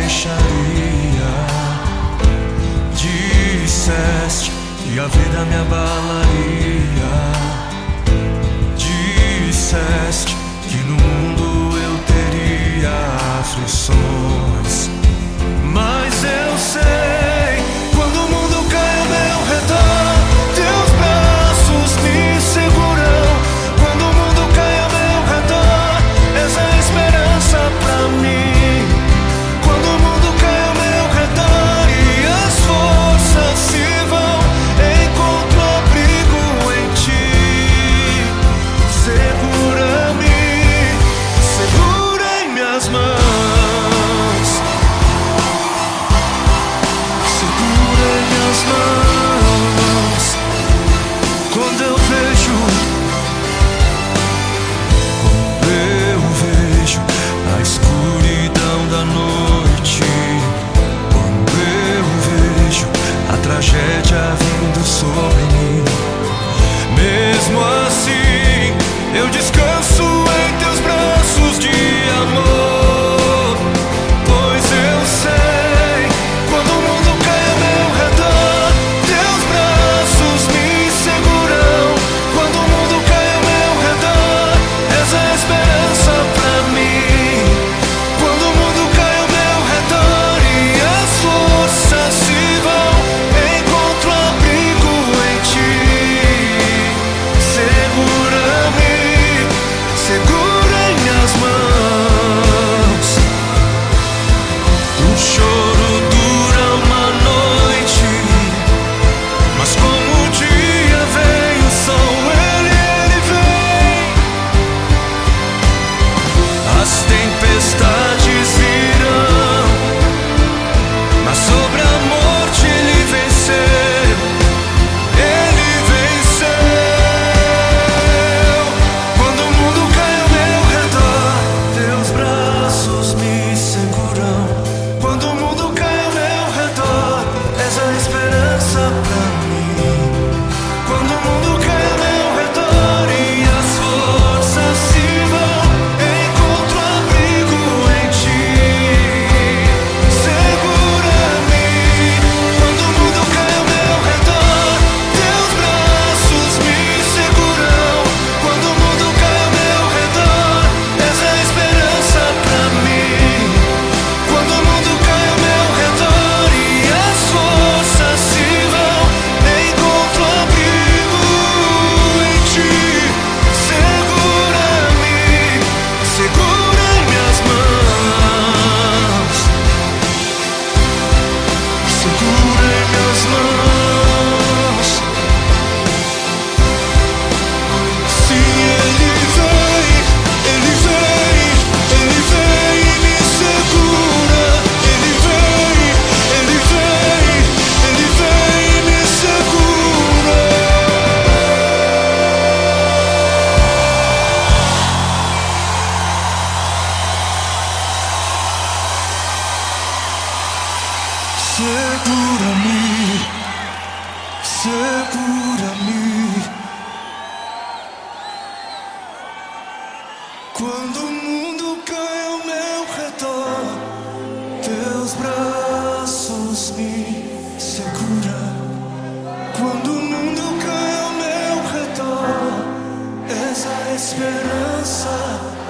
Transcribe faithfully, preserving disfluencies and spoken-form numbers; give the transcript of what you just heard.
deixaria. Disseste que a vida me abalaria. Disseste que no mundo eu teria aflições. Mas eu sei, quando o mundo cai ao meu redor, teus braços me seguram. Quando o mundo cai ao meu redor, és a esperança pra mim. Quando o mundo cai ao meu redor e as forças se vão, encontro abrigo em ti. Segura-me, segura em minhas mãos. Mãos. Quando eu vejo, quando eu vejo a escuridão da noite, quando eu vejo a tragédia vindo sobre mim, mesmo assim eu descanso em teus braços de amor, pois eu sei, quando o mundo cai ao meu redor, teus braços me seguram. Quando o mundo cai ao meu redor, és a esperança pra mim. Quando o mundo cai ao meu redor e as forças se vão, encontro abrigo em ti. Segura-me, segura em minhas mãos. O choro dura uma noite, mas como o dia vem, o sol ele, ele vem. As tempestades virão, mas sobre a morte ele venceu. Ele venceu. Quando o mundo cai ao meu redor, teus braços me seguram. Quando o mundo cai ao meu redor, és a esperança pra mim. Quando o mundo cai ao meu redor e as forças se vão, encontro abrigo em ti. Segura-me. Quando o mundo cai ao meu redor, teus braços me seguram. Quando o mundo cai ao meu redor, és a esperança pra mim. Quando o mundo cai ao meu redor e as forças se vão, encontro abrigo em ti. Segura-me, segura em minhas mãos. Segura em minhas mãos. Sim, ele vem, ele vem, ele vem e me segura. Ele vem, ele vem, ele vem e me segura. Segura-me, segura-me. Quando o mundo cai ao meu redor, teus braços me seguram. Quando o mundo cai ao meu redor, és a esperança